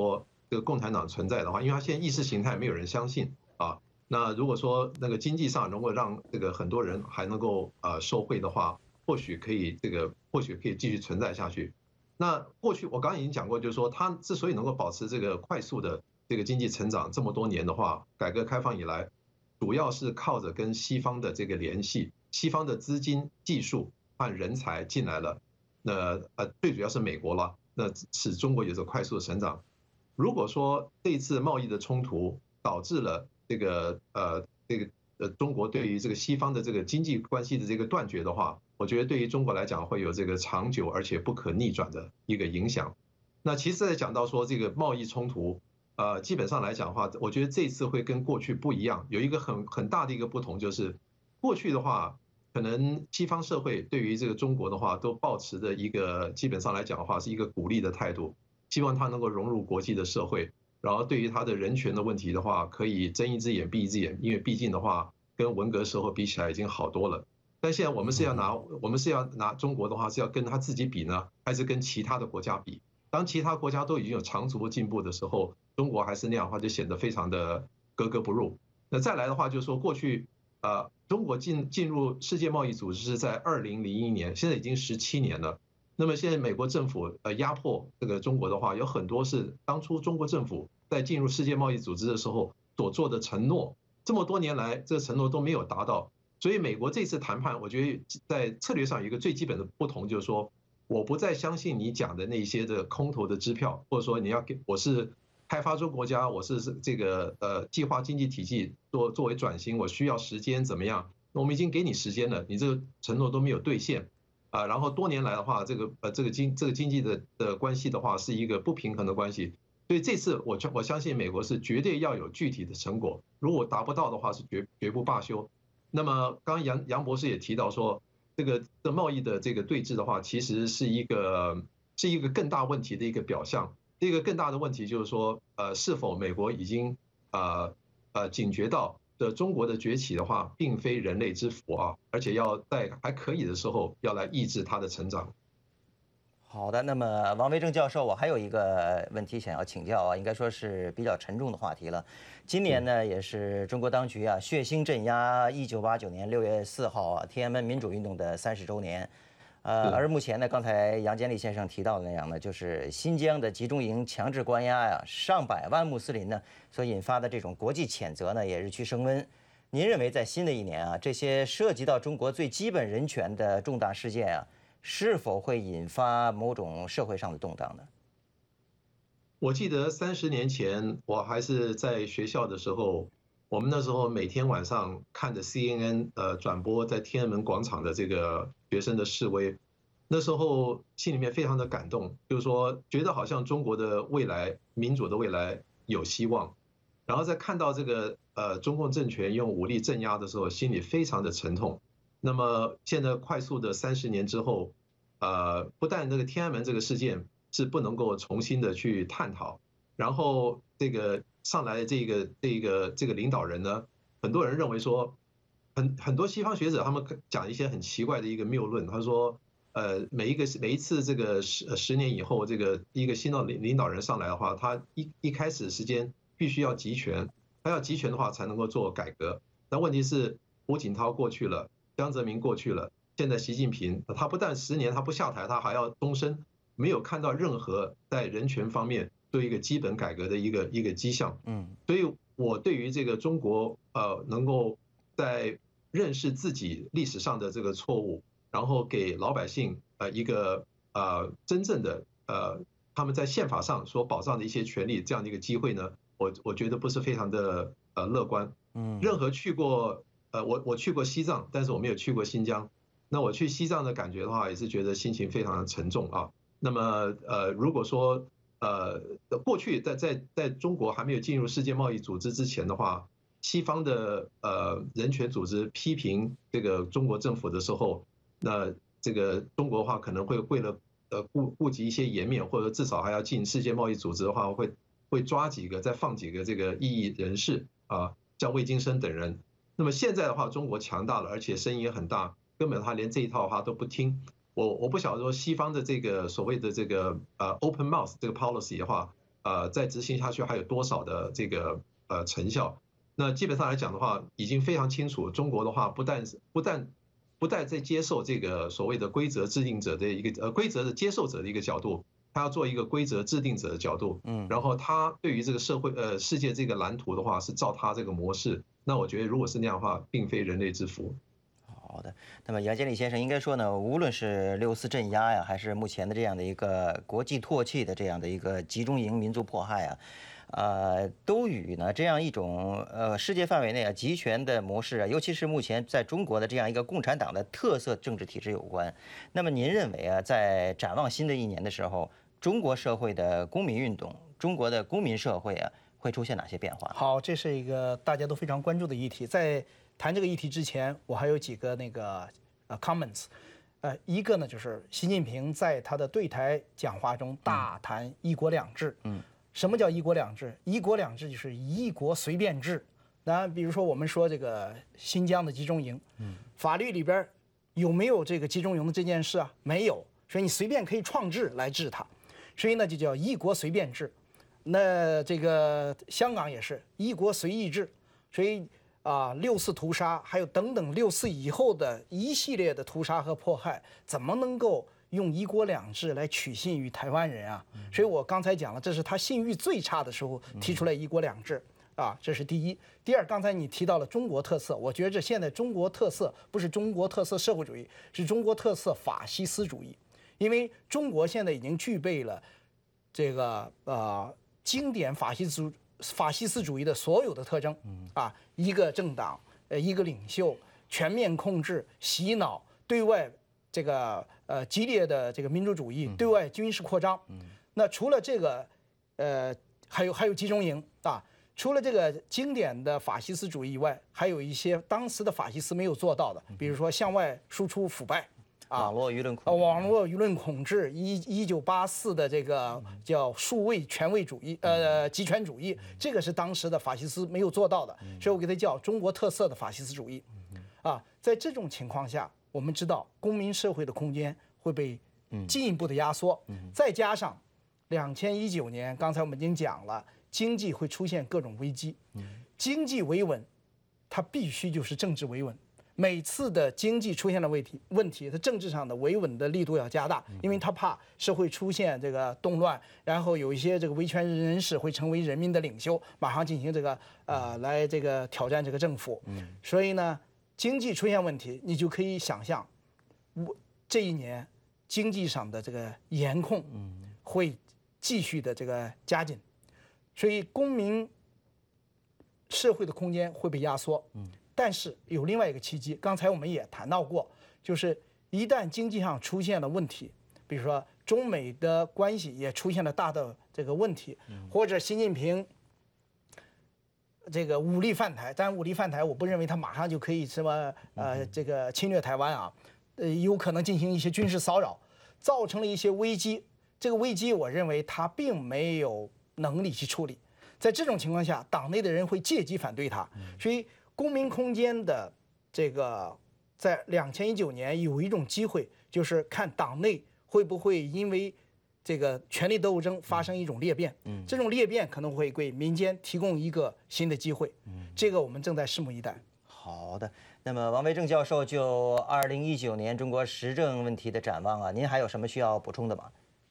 Speaker 9: 这个共产党存在的话，因为他现在意识形态没有人相信啊。那如果说那个经济上能够让这个很多人还能够呃受惠的话，或许可以这个或许可以继续存在下去。那过去我刚刚已经讲过，就是说它之所以能够保持这个快速的这个经济成长这么多年的话，改革开放以来，主要是靠着跟西方的这个联系，西方的资金、技术和人才进来了。那呃最主要是美国了，那使中国有着快速的成长。如果说这一次贸易的冲突导致了这个呃这个呃中国对于这个西方的这个经济关系的这个断绝的话，我觉得对于中国来讲会有这个长久而且不可逆转的一个影响。那其次在讲到说这个贸易冲突，呃基本上来讲的话，我觉得这次会跟过去不一样，有一个很很大的一个不同，就是过去的话，可能西方社会对于这个中国的话都抱持的一个基本上来讲的话是一个鼓励的态度，希望它能够融入国际的社会。然后对于他的人权的问题的话，可以睁一只眼闭一只眼，因为毕竟的话，跟文革时候比起来已经好多了。但现在我们是要拿，我们是要拿中国的话是要跟他自己比呢，还是跟其他的国家比？当其他国家都已经有长足的进步的时候，中国还是那样的话，就显得非常的格格不入。那再来的话，就是说过去，呃，中国进进入世界贸易组织是在二零零一年，现在已经十七年了。那么现在美国政府呃压迫这个中国的话，有很多是当初中国政府在进入世界贸易组织的时候所做的承诺，这么多年来这个承诺都没有达到。所以美国这次谈判，我觉得在策略上有一个最基本的不同，就是说我不再相信你讲的那些的空头的支票，或者说你要给我是开发中国家，我是这个呃计划经济体系作作为转型，我需要时间怎么样？我们已经给你时间了，你这个承诺都没有兑现。啊，然后多年来的话，这个呃这个经这个经济的的关系的话是一个不平衡的关系，所以这次我我相信美国是绝对要有具体的成果，如果达不到的话是绝绝不罢休。那么刚刚杨杨博士也提到说，这个的贸易的这个对峙的话，其实是一个是一个更大问题的一个表象。这个更大的问题就是说，呃，是否美国已经呃呃警觉到？的中国的崛起的话，并非人类之福啊，而且要在还可以的时候，要来抑制它的成长。
Speaker 7: 好的，那么王维正教授，我还有一个问题想要请教啊，应该说是比较沉重的话题了。今年呢，也是中国当局啊血腥镇压一九八九年六月四号啊天安门民主运动的三十周年。呃，而目前呢，刚才杨坚立先生提到的那样呢，就是新疆的集中营强制关押呀，上百万穆斯林呢所引发的这种国际谴责呢，也日趋升温。您认为在新的一年啊，这些涉及到中国最基本人权的重大事件啊，是否会引发某种社会上的动荡呢？
Speaker 9: 我记得三十年前，我还是在学校的时候，我们那时候每天晚上看着 C N N 呃转播在天安门广场的这个学生的示威，那时候心里面非常的感动，就是说觉得好像中国的未来、民主的未来有希望。然后在看到这个呃中共政权用武力镇压的时候，心里非常的沉痛。那么现在快速的三十年之后，呃，不但这个天安门这个事件是不能够重新的去探讨，然后这个上来的这个这个这个领导人呢，很多人认为说，很很多西方学者他们讲一些很奇怪的一个谬论，他说，呃，每一个每一次这个十十年以后，这个一个新的领领导人上来的话，他一一开始时间必须要集权，他要集权的话才能够做改革。但问题是，胡锦涛过去了，江泽民过去了，现在习近平，他不但十年他不下台，他还要终身，没有看到任何在人权方面做一个基本改革的一个一个迹象。
Speaker 7: 嗯，
Speaker 9: 所以我对于这个中国呃能够在认识自己历史上的这个错误，然后给老百姓呃一个呃真正的呃他们在宪法上所保障的一些权利这样的一个机会呢，我我觉得不是非常的呃乐观。
Speaker 7: 嗯，
Speaker 9: 任何去过呃我我去过西藏，但是我没有去过新疆。那我去西藏的感觉的话，也是觉得心情非常的沉重啊。那么呃如果说呃过去在在在中国还没有进入世界贸易组织之前的话，西方的呃人权组织批评这个中国政府的时候，那这个中国的话可能会为了呃顾顾及一些颜面，或者至少还要进世界贸易组织的话，会会抓几个再放几个这个异议人士啊，像魏京生等人。那么现在的话，中国强大了，而且声音也很大，根本他连这一套话都不听。我我不晓得说西方的这个所谓的这个呃 open mouth 这个 policy 的话， 呃再执行下去还有多少的这个呃成效。那基本上来讲的话，已经非常清楚，中国的话不但不但不但在接受这个所谓的规则制定者的一个呃规则的接受者的一个角度，他要做一个规则制定者的角度，嗯，然后他对于这个社会呃世界这个蓝图的话是照他这个模式，那我觉得如果是那样的话，并非人类之福。
Speaker 7: 好的，那么杨洁篪先生应该说呢，无论是六四镇压呀，还是目前的这样的一个国际唾弃的这样的一个集中营民族迫害啊，呃，都与呢这样一种呃世界范围内啊集权的模式啊，尤其是目前在中国的这样一个共产党的特色政治体制有关。那么您认为啊，在展望新的一年的时候，中国社会的公民运动，中国的公民社会啊，会出现哪些变化？
Speaker 8: 好，这是一个大家都非常关注的议题。在谈这个议题之前，我还有几个那个呃 comments， 呃，一个呢就是习近平在他的对台讲话中大谈一国两制。嗯，什么叫一国两制？一国两制就是一国随便制。那比如说我们说这个新疆的集中营，嗯，法律里边有没有这个集中营的这件事啊？没有，所以你随便可以创制来治它，所以呢就叫一国随便制。那这个香港也是一国随意制，所以。啊，六四屠杀，还有等等六四以后的一系列的屠杀和迫害，怎么能够用一国两制来取信于台湾人啊？所以我刚才讲了，这是他信誉最差的时候提出来一国两制啊，这是第一。第二，刚才你提到了中国特色，我觉着现在中国特色不是中国特色社会主义，是中国特色法西斯主义，因为中国现在已经具备了这个呃经典法西斯法西斯主义的所有的特征啊。一个政党，呃，一个领袖，全面控制、洗脑，对外这个呃激烈的这个民主主义，对外军事扩张。那除了这个，呃，还有还有集中营啊，除了这个经典的法西斯主义以外，还有一些当时的法西斯没有做到的，比如说向外输出腐败。
Speaker 7: 啊，网络舆论控
Speaker 8: 制，网络舆论控制，一一九八四的这个叫数位权威主义，呃，集权主义，这个是当时的法西斯没有做到的，所以我给它叫中国特色的法西斯主义。啊，在这种情况下，我们知道公民社会的空间会被进一步的压缩，再加上两千一九年，刚才我们已经讲了，经济会出现各种危机，经济维稳，它必须就是政治维稳。每次的经济出现了问题，问题，它政治上的维稳的力度要加大，因为他怕社会出现这个动乱，然后有一些这个维权人士会成为人民的领袖，马上进行这个呃来这个挑战这个政府。所以呢，经济出现问题，你就可以想象，我这一年经济上的这个严控会继续的这个加紧，所以公民社会的空间会被压缩。但是有另外一个契机，刚才我们也谈到过，就是一旦经济上出现了问题，比如说中美的关系也出现了大的这个问题，或者习近平这个武力犯台，当然武力犯台，我不认为他马上就可以什么呃这个侵略台湾啊，呃有可能进行一些军事骚扰，造成了一些危机。这个危机，我认为他并没有能力去处理。在这种情况下，党内的人会借机反对他，所以。公民空间的这个，在两千一九年有一种机会，就是看党内会不会因为这个权力斗争发生一种裂变。嗯，这种裂变可能会给民间提供一个新的机会。嗯，这个我们正在拭目以待。
Speaker 7: 好的，那么王维正教授就二零一九年中国时政问题的展望啊，您还有什么需要补充的吗？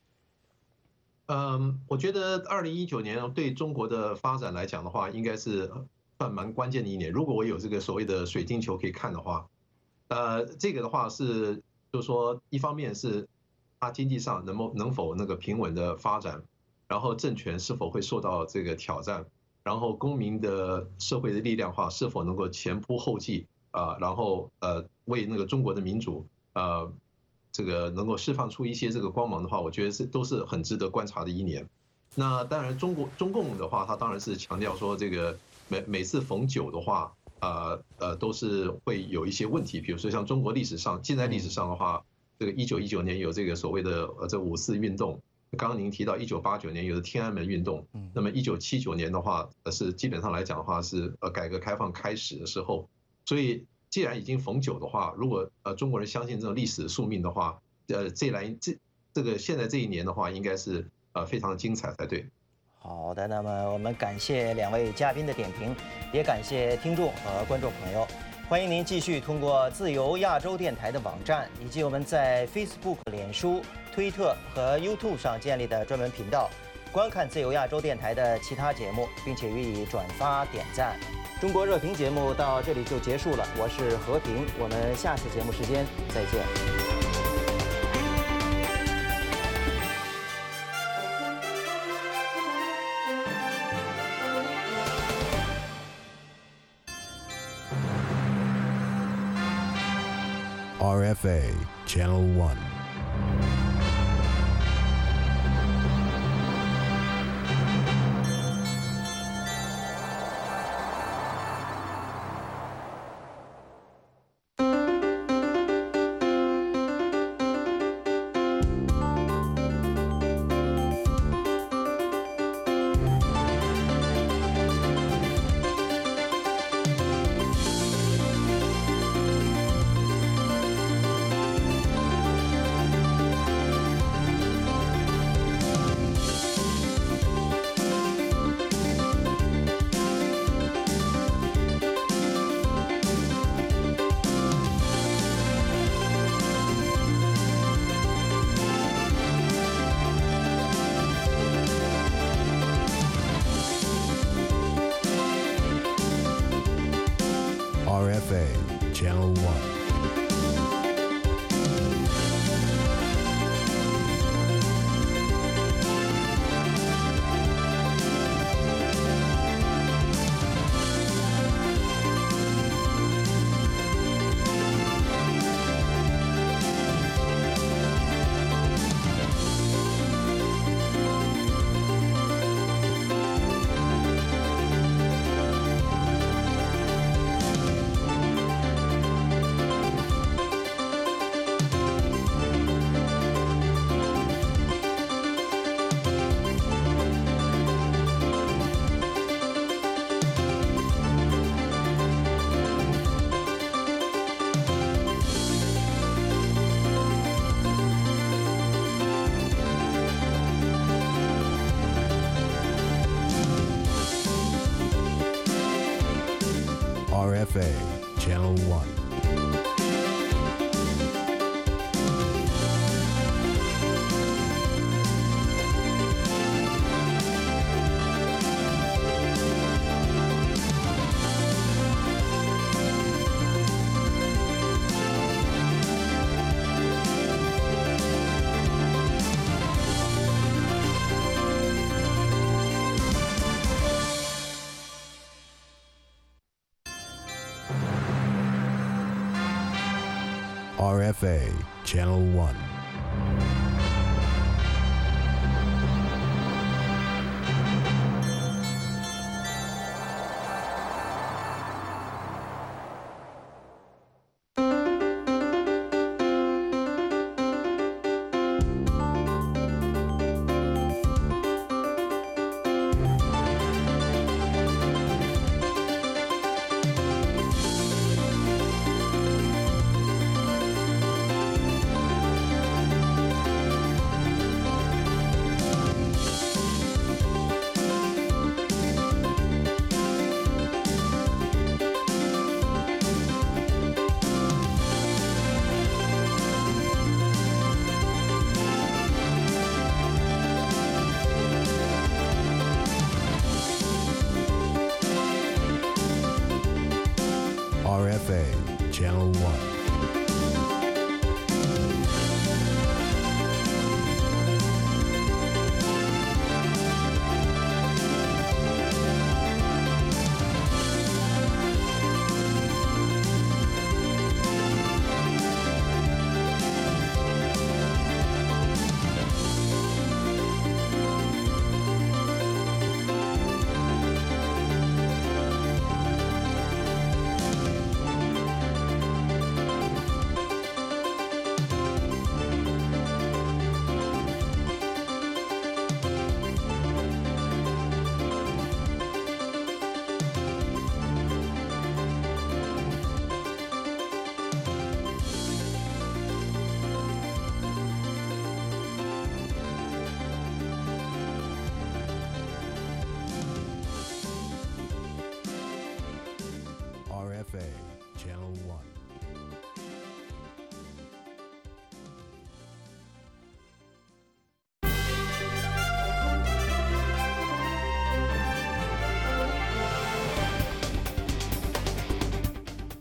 Speaker 9: 嗯，我觉得二零一九年对中国的发展来讲的话，应该是。算蛮关键的一年。如果我有这个所谓的水晶球可以看的话，呃，这个的话是，就是说，一方面是它经济上能否能否那个平稳的发展，然后政权是否会受到这个挑战，然后公民的社会的力量化是否能够前仆后继啊、呃，然后呃为那个中国的民主呃这个能够释放出一些这个光芒的话，我觉得是都是很值得观察的一年。那当然，中国中共的话，它当然是强调说这个。每每次逢九的话，呃呃，都是会有一些问题。比如说像中国历史上，近代历史上的话，这个一九一九年有这个所谓的呃这五四运动，刚刚您提到一九八九年有的天安门运动，那么一九七九年的话，是基本上来讲的话是呃改革开放开始的时候。所以既然已经逢九的话，如果呃中国人相信这种历史宿命的话，呃这来这这个现在这一年的话，应该是呃非常的精彩才对。
Speaker 7: 好的，那么我们感谢两位嘉宾的点评，也感谢听众和观众朋友。欢迎您继续通过自由亚洲电台的网站，以及我们在 Facebook、脸书、推特和 YouTube 上建立的专门频道，观看自由亚洲电台的其他节目，并且予以转发点赞。中国热评节目到这里就结束了，我是和平，我们下次节目时间再见。
Speaker 10: R F A Channel One. R F A Channel One. R F A Channel One. R F A Channel One. R F A Channel One.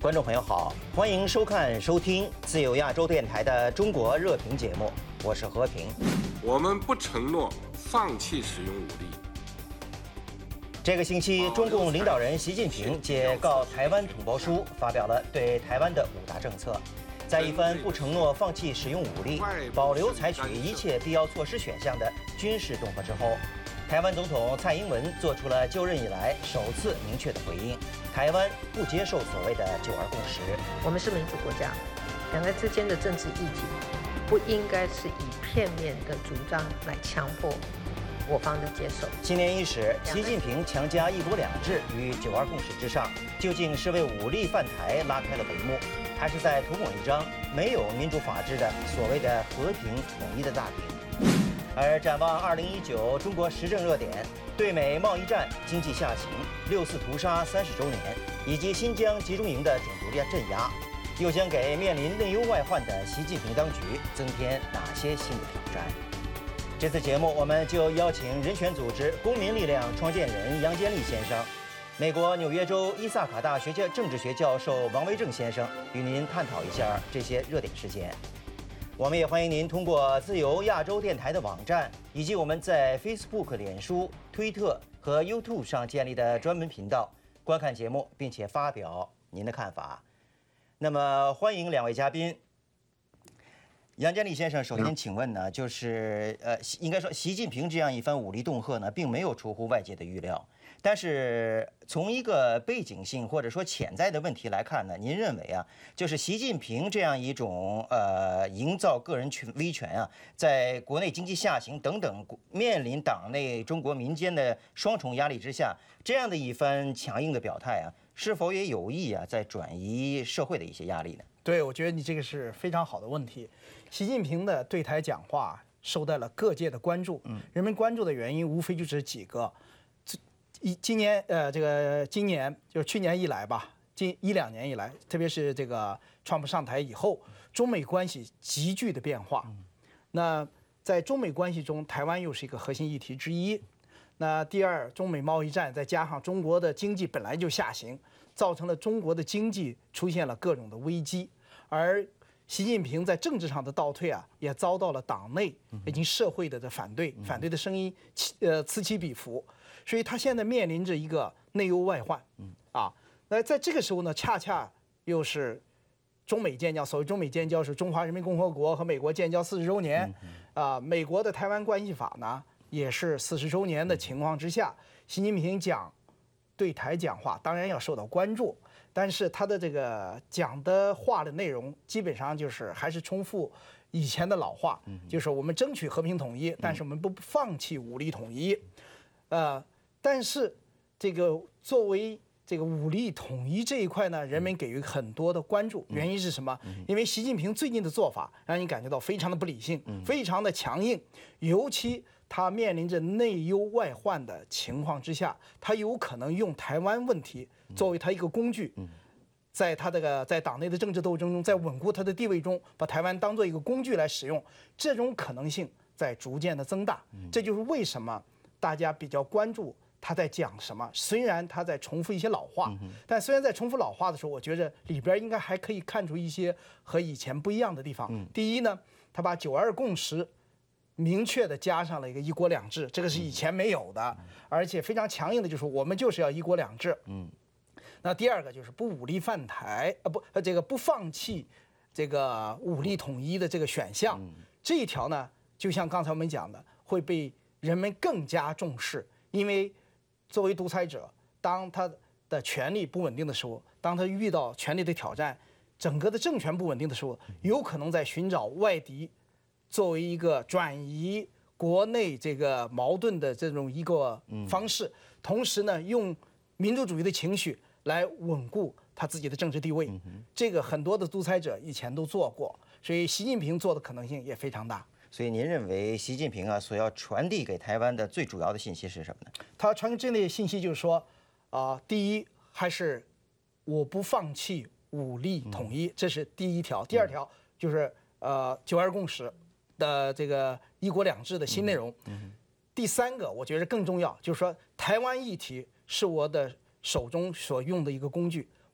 Speaker 7: 观众朋友好，欢迎收看收听自由亚洲电台的中国热评节目，我是和平。
Speaker 2: 我们不承诺放弃使用武力。
Speaker 7: 这个星期，中共领导人习近平借告台湾同胞书发表了对台湾的五大政策。在一番不承诺放弃使用武力、保留采取一切必要措施选项的军事恫吓之后，台湾总统蔡英文做出了就任以来首次明确的回应：台湾不接受所谓的“九二共识”。
Speaker 11: 我们是民主国家，两岸之间的政治议题不应该是以片面的主张来强迫我方的接受。
Speaker 7: 新年伊始，习近平强加“一国两制”与“九二共识”之上，究竟是为武力犯台拉开了帷幕，还是在涂抹一张没有民主法治的所谓的和平统一的大饼？而展望二零一九中国时政热点，对美贸易战、经济下行、六四屠杀三十周年，以及新疆集中营的种族镇压，又将给面临内忧外患的习近平当局增添哪些新的挑战？这次节目，我们就邀请人权组织公民力量创建人杨坚立先生，美国纽约州伊萨卡大学政治学教授王维正先生与您探讨一下这些热点事件。我们也欢迎您通过自由亚洲电台的网站，以及我们在 Facebook、脸书、推特和 YouTube 上建立的专门频道观看节目，并且发表您的看法。那么，欢迎两位嘉宾。杨坚立先生，首先请问呢，就是呃，应该说习近平这样一番武力恫吓呢，并没有出乎外界的预料。但是从一个背景性或者说潜在的问题来看呢，您认为啊，就是习近平这样一种呃营造个人权威权啊，在国内经济下行等等面临党内中国民间的双重压力之下，这样的一番强硬的表态啊，是否也有意啊在转移社会的一些压力呢？
Speaker 8: 对，我觉得你这个是非常好的问题。习近平的对台讲话受到了各界的关注，嗯，人们关注的原因无非就这几个。一今年呃，这个今年就是去年以来吧，近一两年以来，特别是这个川普上台以后，中美关系急剧的变化。那在中美关系中，台湾又是一个核心议题之一。那第二，中美贸易战再加上中国的经济本来就下行，造成了中国的经济出现了各种的危机，而习近平在政治上的倒退啊，也遭到了党内以及社会的反对，反对的声音呃此起彼伏，所以他现在面临着一个内忧外患，啊，那在这个时候呢，恰恰又是中美建交，所谓中美建交是中华人民共和国和美国建交四十周年，啊，美国的台湾关系法呢也是四十周年的情况之下，习近平讲对台讲话，当然要受到关注。但是他的这个讲的话的内容，基本上就是还是重复以前的老话，就是我们争取和平统一，但是我们不放弃武力统一。呃，但是这个作为这个武力统一这一块呢，人们给予很多的关注。原因是什么？因为习近平最近的做法让你感觉到非常的不理性，非常的强硬，尤其他面临着内忧外患的情况之下，他有可能用台湾问题作为他一个工具，在他这个在党内的政治斗争中，在稳固他的地位中，把台湾当做一个工具来使用，这种可能性在逐渐的增大。这就是为什么大家比较关注他在讲什么。虽然他在重复一些老话，但虽然在重复老话的时候，我觉得里边应该还可以看出一些和以前不一样的地方。第一呢，他把九二共识明确的加上了一个一国两制，这个是以前没有的，而且非常强硬的就是我们就是要一国两制。嗯，那第二个就是不武力犯台，呃不，呃这个不放弃这个武力统一的这个选项，这一条呢，就像刚才我们讲的，会被人们更加重视，因为作为独裁者，当他的权力不稳定的时候，当他遇到权力的挑战，整个的政权不稳定的时候，有可能在寻找外敌。作为一个转移国内这个矛盾的这种一个方式，同时呢，用民族主义的情绪来稳固他自己的政治地位，这个很多的独裁者以前都做过，所以习近平做的可能性也非常大。
Speaker 7: 所以您认为习近平啊所要传递给台湾的最主要的信息是什么呢？
Speaker 8: 他传递这类信息就是说，啊、呃，第一还是我不放弃武力统一，这是第一条；第二条就是呃九二共识的这个一国两制的新内容。第三个，我觉得更重要，就是说台湾议题是我的手中所用的一个工具，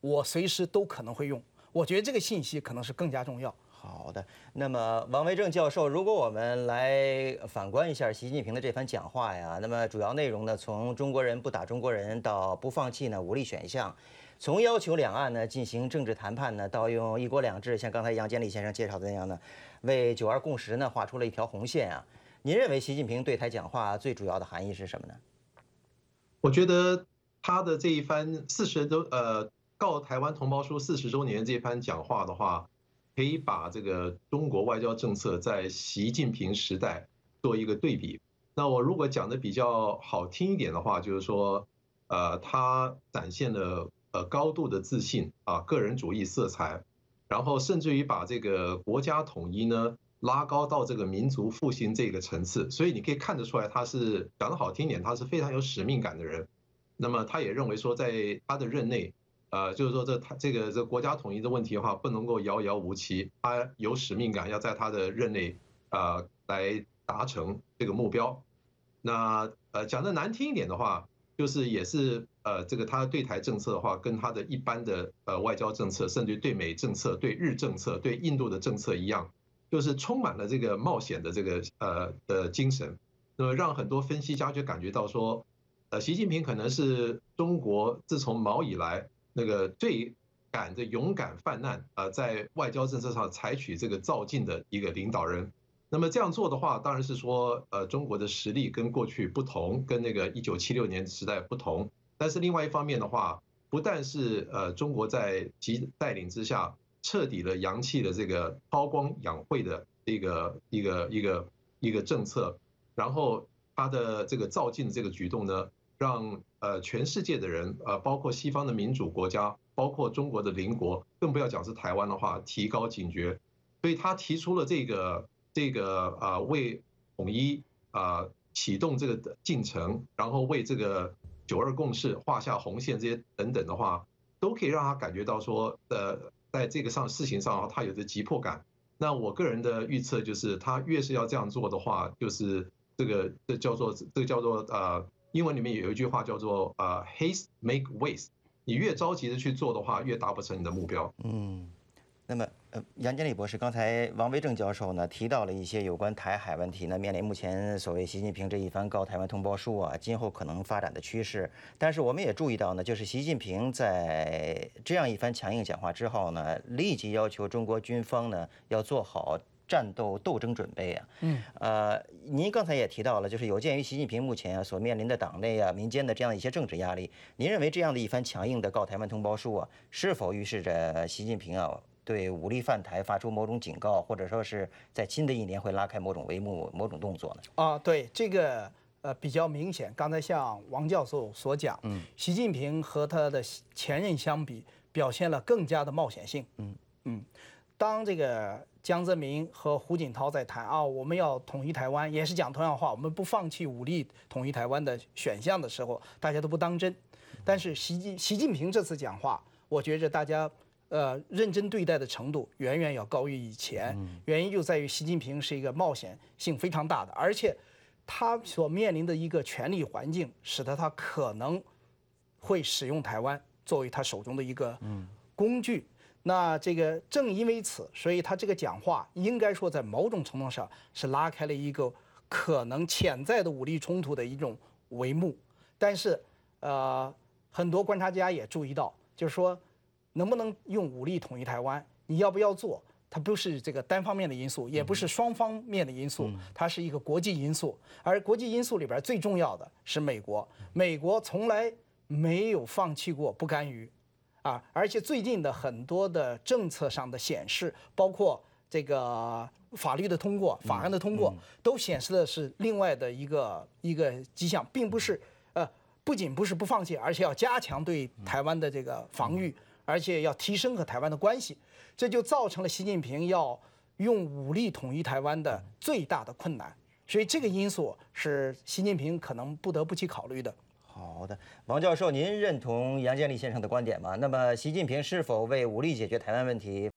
Speaker 8: 我随时都可能会用。我觉得这个信息可能是更加重要。
Speaker 7: 好的，那么王维正教授，如果我们来反观一下习近平的这番讲话呀，那么主要内容呢，从中国人不打中国人到不放弃呢武力选项，从要求两岸呢进行政治谈判呢，到用一国两制，像刚才杨坚立先生介绍的那样呢，为九二共识呢画出了一条红线啊。您认为习近平对台讲话最主要的含义是什么呢？
Speaker 9: 我觉得他的这一番四十周呃告台湾同胞书四十周年这番讲话的话，可以把这个中国外交政策在习近平时代做一个对比。那我如果讲的比较好听一点的话，就是说，呃，他展现了呃高度的自信啊，个人主义色彩，然后甚至于把这个国家统一呢拉高到这个民族复兴这个层次。所以你可以看得出来，他是讲得好听一点，他是非常有使命感的人。那么他也认为说，在他的任内。呃，就是说这他这个这国家统一的问题的话，不能够遥遥无期，他有使命感，要在他的任内呃来达成这个目标。那呃讲的难听一点的话，就是也是呃这个他对台政策的话，跟他的一般的呃外交政策，甚至对美政策、对日政策、对印度的政策一样，就是充满了这个冒险的这个呃的精神。那么让很多分析家就感觉到说，呃习近平可能是中国自从毛以来。那个最敢的勇敢犯难啊，在外交政策上采取这个造进的一个领导人。那么这样做的话，当然是说，呃，中国的实力跟过去不同，跟那个一九七六年时代不同。但是另外一方面的话，不但是呃中国在其带领之下彻底了扬弃了这个韬光养晦的一个一个一个一个政策，然后他的这个造进的这个举动呢，让呃全世界的人，呃包括西方的民主国家，包括中国的邻国，更不要讲是台湾的话，提高警觉。所以他提出了这个这个啊为统一啊启动这个进程，然后为这个九二共识画下红线这些等等的话，都可以让他感觉到说，呃在这个上事情上他有着急迫感。那我个人的预测就是，他越是要这样做的话，就是这个这叫做这个叫做呃。英文里面有一句话叫做呃 haste make waste， 你越着急的去做的话，越达不成你的目标。
Speaker 7: 嗯，那么呃，杨坚立博士，刚才王维正教授呢提到了一些有关台海问题呢，面临目前所谓习近平这一番告台湾同胞书啊，今后可能发展的趋势。但是我们也注意到呢，就是习近平在这样一番强硬讲话之后呢，立即要求中国军方呢要做好战斗斗争准备啊，
Speaker 8: 嗯，
Speaker 7: 呃，您刚才也提到了，就是有鉴于习近平目前啊所面临的党内啊、民间的这样一些政治压力，您认为这样的一番强硬的告台湾同胞书啊，是否预示着习近平啊对武力犯台发出某种警告，或者说是在新的一年会拉开某种帷幕、某种动作呢？
Speaker 8: 啊，对，这个呃比较明显。刚才像王教授所讲，
Speaker 7: 嗯，
Speaker 8: 习近平和他的前任相比，表现了更加的冒险性。
Speaker 7: 嗯
Speaker 8: 嗯，当这个江泽民和胡锦涛在谈啊，我们要统一台湾，也是讲同样话，我们不放弃武力统一台湾的选项的时候，大家都不当真。但是习近习近平这次讲话，我觉着大家呃认真对待的程度远远要高于以前。原因就在于习近平是一个冒险性非常大的，而且他所面临的一个权力环境，使得他可能会使用台湾作为他手中的一个工具。那这个正因为此，所以他这个讲话应该说在某种程度上是拉开了一个可能潜在的武力冲突的一种帷幕。但是，呃，很多观察家也注意到，就是说，能不能用武力统一台湾，你要不要做，它不是这个单方面的因素，也不是双方面的因素，它是一个国际因素。而国际因素里边最重要的是美国，美国从来没有放弃过不干预。啊，而且最近的很多的政策上的显示，包括这个法律的通过、法案的通过，都显示的是另外的一个一个迹象，并不是呃，不仅不是不放弃，而且要加强对台湾的这个防御，而且要提升和台湾的关系，这就造成了习近平要用武力统一台湾的最大的困难。所以这个因素是习近平可能不得不去考虑的。
Speaker 7: 好的，王教授，您认同杨坚立先生的观点吗？那么，习近平是否为武力解决台湾问题